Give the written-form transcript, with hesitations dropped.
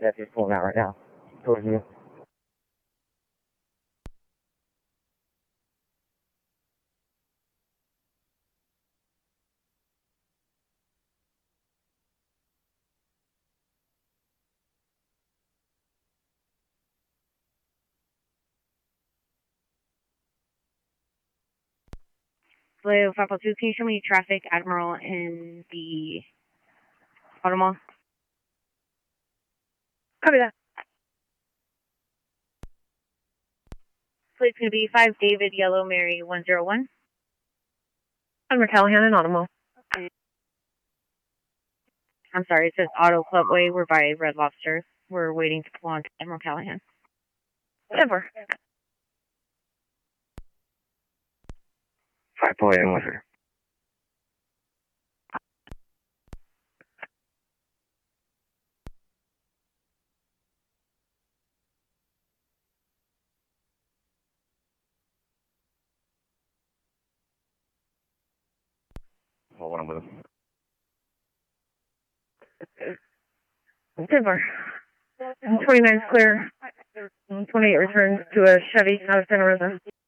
That's just pulling out right now towards you. Blue 502, can you show me traffic, Admiral, in the Auto Mall? Copy that. Plate's going to be 5 David Yellow Mary 101. Admiral Callahan in Auto Mall. Okay. I'm sorry, it says Auto Club Way. We're by Red Lobster. We're waiting to pull on to Admiral Callahan. Denver. 5 in with her. Hold on with him. Denver. 29 is clear. 28 returns to a Chevy out of Santa Rosa.